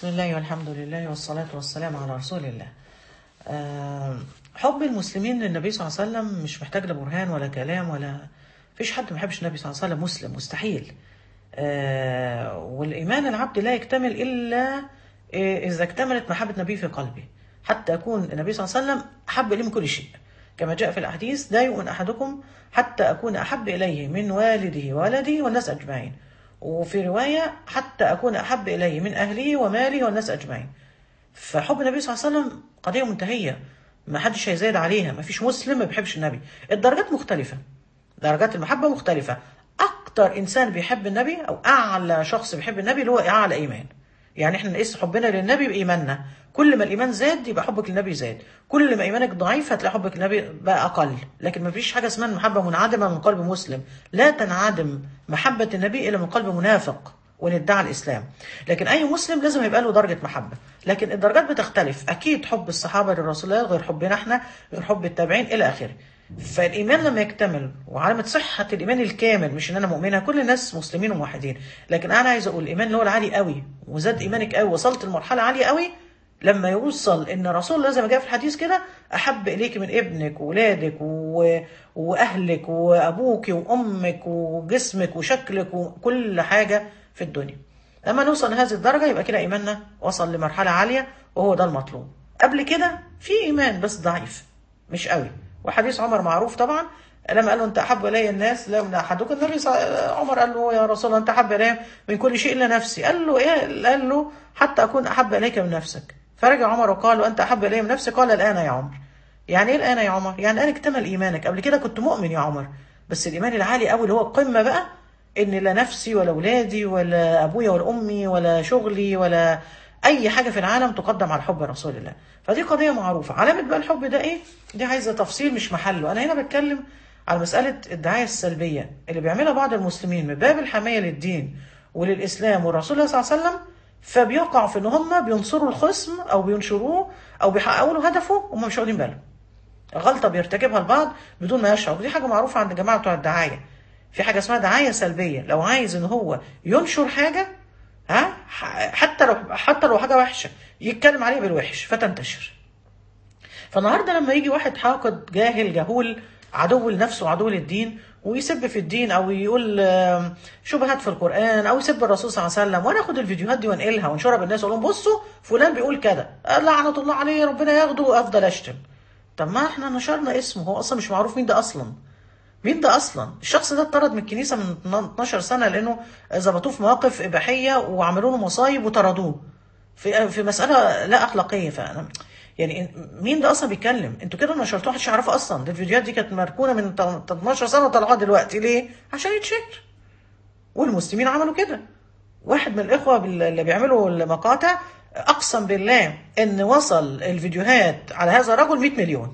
بسم الله والحمد لله والصلاة والسلام على رسول الله. حب المسلمين للنبي صلى الله عليه وسلم مش محتاج لبرهان ولا كلام، ولا فيش حد ما يحبش النبي صلى الله عليه وسلم مسلم، مستحيل. والإيمان العبد لا يكتمل إلا إذا اكتملت محبة النبي في قلبه، حتى يكون النبي صلى الله عليه وسلم أحب إليه من كل شيء، كما جاء في الأحاديث: لا يؤمن أحدكم حتى أكون أحب إليه من والده وولده والناس أجمعين. وفي رواية: حتى أكون أحب إليه من أهله وماله والناس أجمعين. فحب النبي صلى الله عليه وسلم قضية منتهية، ما حدش هيزايد عليها، ما فيش مسلم ما بيحبش النبي. الدرجات مختلفة، درجات المحبة مختلفة. أكتر إنسان بيحب النبي أو أعلى شخص بيحب النبي اللي هو أعلى إيمان. يعني إحنا نقيس حبنا للنبي بإيماننا، كل ما الإيمان زاد يبقى حبك للنبي زاد، كل ما إيمانك ضعيف هتلاقي حبك للنبي بقى أقل. لكن ما فيش حاجة اسمها المحبة منعدمة من قلب مسلم، لا تنعدم محبة النبي إلا من قلب منافق وان ادعى الاسلام. لكن اي مسلم لازم يبقى له درجه محبه، لكن الدرجات بتختلف. اكيد حب الصحابه للرسول الله غير حبنا احنا، غير حب التابعين الى اخره. فالايمان لما يكتمل، وعلامه صحه الايمان الكامل مش ان انا مؤمنه، كل الناس مسلمين وموحدين، لكن انا عايز اقول الايمان اللي هو العالي قوي وزاد ايمانك قوي، وصلت لمرحله عاليه قوي لما يوصل ان الرسول الله زي ما جاء في الحديث كده: احب اليك من ابنك وولادك واهلك وابوك وامك وجسمك وشكلك وكل حاجه في الدنيا. لما نوصل لهذه الدرجة يبقى كده إيماننا وصل لمرحلة عالية، وهو ده المطلوب. قبل كده في إيمان بس ضعيف مش قوي. وحديث عمر معروف طبعا، لما قال له: أنت أحب إلي الناس لا من أحدكم. النبي عمر قال له: يا رسول الله أنت أحب إلي من كل شيء إلا نفسي. قال له: إيه؟ قال له: حتى أكون أحب إليك من نفسك. فرجع عمر وقال له: أنت أحب إلي من نفسي؟ قال: الآن يا عمر. يعني إيه الآن يا عمر؟ يعني الآن اكتمل إيمانك. قبل كده كنت مؤمن يا عمر، بس الإيمان العالي قوي اللي هو القمة بقى، ان لا نفسي ولا اولادي ولا ابويا ولا امي ولا شغلي ولا اي حاجه في العالم تقدم على حب رسول الله. فدي قضيه معروفه. علامه بقى الحب ده ايه؟ دي عايزه تفصيل مش محله. انا هنا بتكلم على مساله الدعايه السلبيه اللي بيعملها بعض المسلمين من باب الحمايه للدين وللاسلام والرسول الله صلى الله عليه وسلم، فبيقعوا في ان هم بينصروا الخصم او بينشروه او بيحققوا له هدفه وهم مش واخدين بالهم. غلطه بيرتكبها البعض بدون ما يشعر، ودي حاجه معروفه عند الجماعه بتوع الدعايه. في حاجه اسمها دعايه سلبيه. لو عايز ان هو ينشر حاجه، حتى لو حاجه وحشه، يتكلم عليها بالوحش فتنتشر. فالنهارده لما يجي واحد حاقد جاهل جهول، عدو لنفسه وعدو للدين، ويسب في الدين او يقول شبهات في القران او يسب الرسول صلى الله عليه وسلم، وانا اخد الفيديوهات دي وانقلها وانشرها بالناس واقول لهم: بصوا فلان بيقول كده، لعنه الله عليه ربنا ياخده، وافضل اشتم. طب ما احنا نشرنا اسمه، هو اصلا مش معروف مين ده اصلا. مين ده اصلا؟ الشخص ده اتطرد من الكنيسه من 12 سنه لانه ظبطوه في مواقف اباحيه وعملوا له مصايب وطردوه في مساله لا اخلاقيه. فانا يعني مين ده اصلا بيتكلم؟ انتوا كده نشرتوه محدش يعرفه اصلا. دي الفيديوهات دي كانت مركونه من 12 سنه وطلعوها دلوقتي ليه؟ عشان يتشهر. والمسلمين عملوا كده. واحد من الاخوه اللي بيعملوا المقاطع اقسم بالله ان وصل الفيديوهات على هذا الرجل 100 مليون.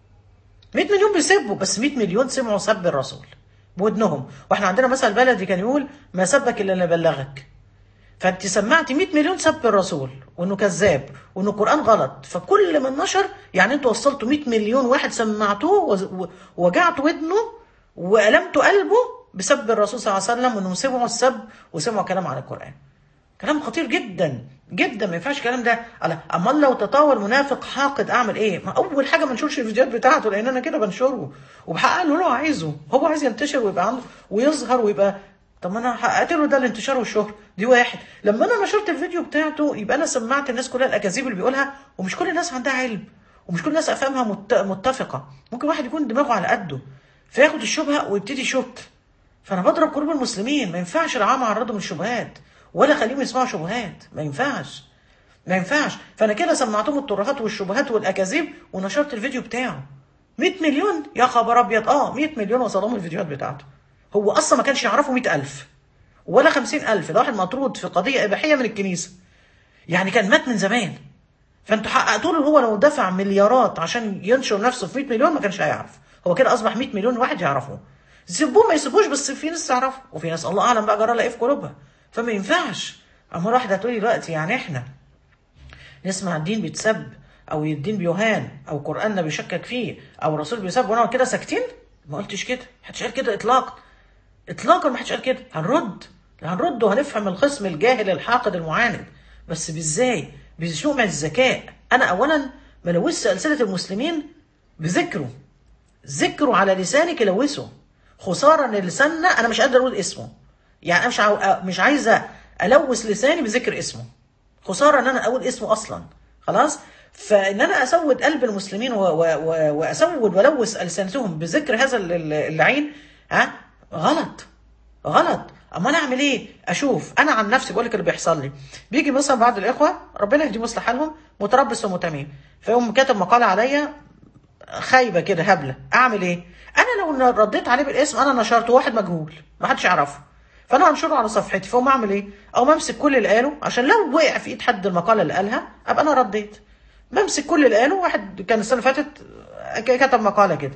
100 مليون بيسبوا، بس 100 مليون سمعوا سب الرسول بودنهم. واحنا عندنا مثل بلدي كان يقول: ما سبك الا اللي بلغك. فانت سمعتي 100 مليون سب الرسول وانه كذاب وانه القران غلط، فكل من نشر يعني انتوا وصلتوا 100 مليون واحد سمعتوه ووجعتوا ودنه والمتوا قلبه بسب الرسول صلى الله عليه وسلم، وانهم سمعوا السب وسمعوا كلام عن القران. كلام خطير جدا جدا، ما ينفعش الكلام ده. امال لو تطاول منافق حاقد اعمل ايه؟ ما اول حاجه ما انشرش الفيديوهات بتاعته، لان انا كده بنشره وبحقق له اللي هو عايزه. هو عايز ينتشر ويبقى عنده ويظهر ويبقى، طب ما انا حققت له ده الانتشار والشهر. دي واحد. لما انا نشرت الفيديو بتاعته يبقى انا سمعت الناس كلها الاكاذيب اللي بيقولها، ومش كل الناس عندها علم، ومش كل الناس افهامها متفقه. ممكن واحد يكون دماغه على قده فياخد الشبهه ويبتدي يشك. فانا بضرب قلوب المسلمين. ما ينفعش العامه اعرضهم للشبهات ولا خليهم يسمعوا شبهات. ما ينفعش، ما ينفعش. فانا كده سمعتهم الترهات والشبهات والاكاذيب ونشرت الفيديو بتاعه. 100 مليون يا خبر ابيض. 100 مليون وصلهم الفيديوهات بتاعته. هو اصلا ما كانش يعرفوا 100,000 ولا 50,000. ده واحد مطرود في قضيه اباحيه من الكنيسه، يعني كان مات من زمان. فانتوا حققتوا له هو لو دفع مليارات عشان ينشر نفسه في 100 مليون ما كانش هيعرف. هو كده اصبح 100 مليون واحد يعرفه. سيبوه ما يسيبوش، بس في ناس تعرفه وفي ناس الله اعلم بقى جرى لها ايه في قلوبها. فما ينفعش. اما واحده تقولي دلوقتي يعني احنا نسمع الدين بيتسب او الدين بيهان او قراننا بيشكك فيه او الرسول بيسب وانا كده ساكتين؟ ما قلتش كده، محدش قال كده اطلاقا. اطلاقا ما حدش قال كده. هنرد وهنفهم الخصم الجاهل الحاقد المعاند. بس بازاي؟ بشؤم الذكاء. انا اولا ما لوثش السنه المسلمين بذكره، ذكره على لسانك يلوثه. خساره ان لساننا انا مش قادر اقول اسمه، يعني انا مش عايزه الوث لساني بذكر اسمه. خساره ان انا اقول اسمه اصلا. خلاص. فان انا اسود قلب المسلمين واسود ولوث السنتهم بذكر هذا اللعين، ها، غلط. غلط. اما انا اعمل ايه؟ اشوف انا عن نفسي بقول لك اللي بيحصل لي. بيجي مثلا بعض الاخوه ربنا يهديهم ويصلح حالهم متربص ومتميم، فيقوم كاتب مقاله عليا خايبه كده هبله. اعمل ايه؟ انا لو رديت عليه بالاسم انا نشرته واحد مجهول ما حدش يعرفه، فانا هنشره على صفحتي، فاقوم اعمل ايه؟ او امسك كل اللي قاله عشان لو وقع في ايد حد المقاله اللي قالها ابقى انا رديت. بمسك كل اللي قاله. واحد كان السنه اللي فاتت كتب مقاله كده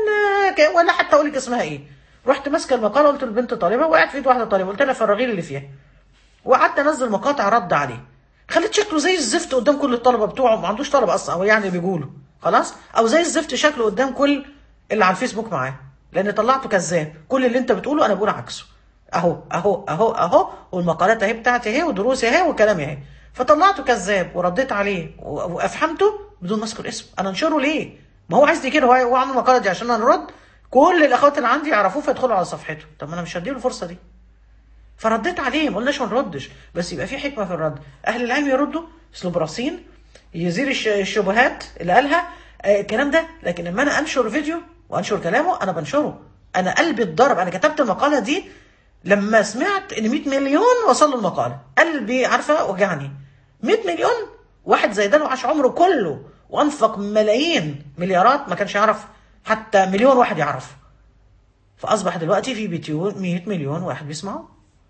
ولا حتى اقول لك اسمها ايه، رحت ماسكه المقاله قلت للبنت طالبه، وقعت في ايد واحده طالبه، قلت لها فرغي لي اللي فيها، وقعدت انزل مقاطع رد عليه. خليت شكله زي الزفت قدام كل الطلبه بتوعه، ما عندوش طلبه اصلا، او يعني بيقولوا خلاص، او زي الزفت شكله قدام كل اللي على الفيسبوك معاه، لان طلعته كذاب. كل اللي انت بتقوله انا بقول عكسه، اهو اهو اهو اهو، والمقالات اهي بتاعتي اهي، ودروسي اهي، وكلامي اهي. فطلعته كذاب ورديت عليه وافهمته بدون ما اذكر اسمه. انا انشره ليه؟ ما هو عايزني كده، هو عامل المقاله دي عشان انا ارد كل الاخوات اللي عندي يعرفوه فيدخلوا على صفحته. طب ما انا مش هديله الفرصه دي. فرديت عليه، ما قلناش ما نردش، بس يبقى في حكمه في الرد. اهل العلم يردوا اسلوب رصين يزيل الشبهات اللي قالها الكلام ده. لكن لما انا انشر فيديو وانشر كلامه، انا بنشره، انا قلبي اتضرب. انا كتبت المقاله دي لما سمعت ان 100 مليون وصلوا المقاله، قلبي عارفه وجعني. 100 مليون واحد زي ده لو عاش عمره كله وانفق ملايين مليارات ما كانش يعرف حتى مليون واحد يعرف. فاصبح دلوقتي في 100 مليون واحد بيسمعوا.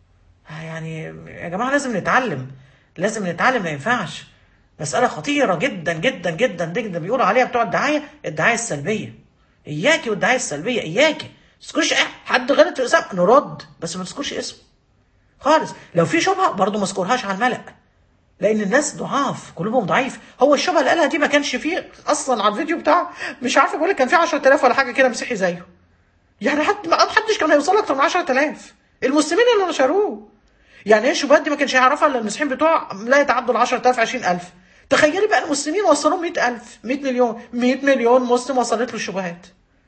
يعني يا جماعه لازم نتعلم، لازم نتعلم، ما ينفعش. مساله خطيره جدا جدا جدا جدا. بيقولوا عليها بتوع الدعايه الدعايه السلبيه. اياكي والدعايه السلبيه، اياكي. ما تذكرش حد غلط في اسم نرد، بس ما تذكرش اسمه خالص. لو في شبهه برضه ما اذكرهاش على الملأ، لان الناس ضعاف، قلوبهم ضعيف. هو الشبهه اللي قالها دي ما كانش فيه اصلا على الفيديو بتاعه، مش عارفه بقول لك كان فيه 10,000 ولا حاجه كده مسيحي زيه. يعني حتى ما حدش كان هيوصل اكتر من 10,000 المسلمين اللي نشروه. يعني ايه الشبهات دي ما كانش يعرفها الا المسيحيين بتوع لا يتعدوا ال 10,000 20,000. تخيلي بقى المسلمين وصلوا 100,000 100 مليون 100 مليون مسلم وصلت له الشبهات.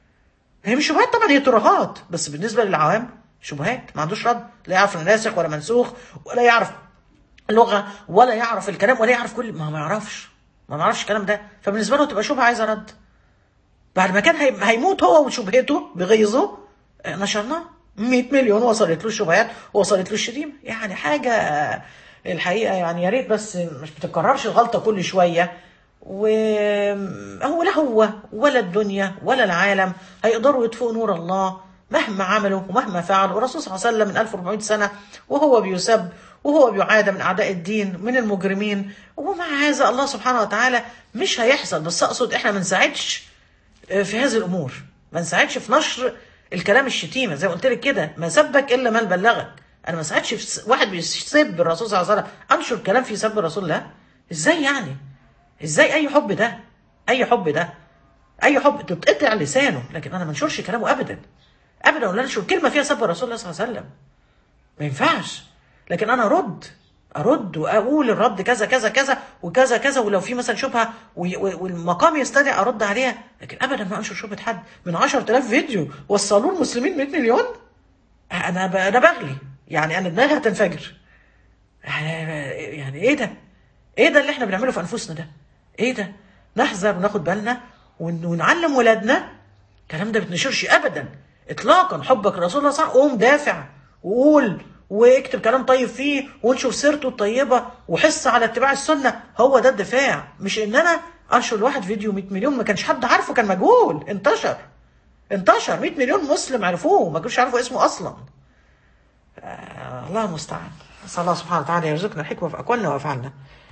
هي مش شبهات طبعا، هي ترهات، بس بالنسبه للعوام شبهات. ما عندوش رد، لا يعرف ناسخ ولا منسوخ، ولا يعرف لغه، ولا يعرف الكلام، ولا يعرف كل ما يعرفش، ما يعرفش الكلام ده. فبالنسبه له تبقى شبهه عايزه رد. بعد ما كان هيموت هو وشبهته بغيظه، نشرناه 100 مليون وصلت له الشبهات ووصلت له الشتيمه. يعني حاجه الحقيقه يعني يا ريت بس مش بتتكررش الغلطه كل شويه. وهو لا هو ولا الدنيا ولا العالم هيقدروا يطفئوا نور الله مهما عملوا ومهما فعلوا. الرسول صلى الله عليه وسلم من 1400 سنه وهو بيسب وهو بيعادى من اعداء الدين من المجرمين، ومع هذا الله سبحانه وتعالى مش هيحصل. بس اقصد احنا ما نساعدش في هذه الامور، ما نساعدش في نشر الكلام الشتيمه. زي ما قلت لك كده، ما سبك الا من بلغك. انا ما ساعدش في واحد بيسب الرسول صلى الله عليه وسلم انشر كلام في سب الرسول. لا، ازاي يعني؟ ازاي؟ اي حب ده؟ اي حب ده؟ اي حب تتقطع لسانه، لكن انا ما انشرش كلامه ابدا ابدا، ولا انشر كلمه فيها سب الرسول الله صلى الله عليه وسلم. ما ينفعش. لكن انا ارد واقول الرد كذا كذا كذا وكذا كذا، ولو في مثلا شبهه والمقام يستدعي ارد عليها، لكن ابدا ما انشر شبهه حد. من 10,000 فيديو وصلوا المسلمين 100 مليون، انا بغلي، يعني انا دماغي هتنفجر. يعني ايه ده؟ ايه ده اللي احنا بنعمله في انفسنا ده؟ ايه ده؟ نحذر وناخد بالنا ونعلم ولادنا الكلام ده. بتنشرش ابدا اطلاقا. حبك لرسول الله صح، قوم دافع وقول واكتب كلام طيب فيه وانشر سيرته الطيبه وحس على اتباع السنه. هو ده الدفاع، مش ان انا انشر لواحد فيديو 100 مليون ما كانش حد عارفه، كان مجهول، انتشر 100 مليون مسلم عرفوه ما كانوش يعرفوا اسمه اصلا. الله المستعان. نسال الله سبحانه وتعالى يرزقنا الحكمه في اقوالنا وافعالنا.